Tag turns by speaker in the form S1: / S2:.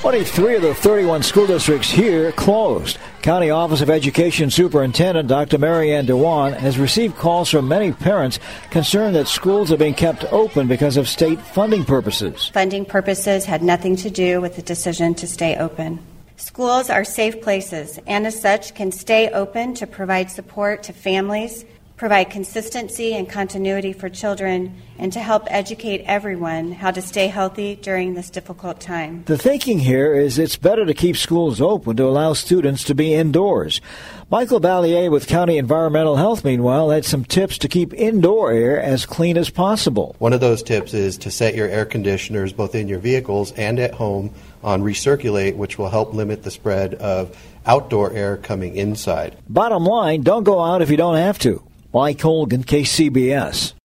S1: 23 of the 31 school districts here closed. County Office of Education Superintendent Dr. Marianne Dewan has received calls from many parents concerned that schools are being kept open because of state funding purposes.
S2: Funding purposes had nothing to do with the decision to stay open. Schools are safe places and as such can stay open to provide support to families, provide consistency and continuity for children, and to help educate everyone how to stay healthy during this difficult time.
S1: The thinking here is it's better to keep schools open to allow students to be indoors. Michael Ballier with County Environmental Health, meanwhile, had some tips to keep indoor air as clean as possible.
S3: One of those tips is to set your air conditioners, both in your vehicles and at home, on recirculate, which will help limit the spread of outdoor air coming inside.
S1: Bottom line, don't go out if you don't have to. Mike Holgan, KCBS.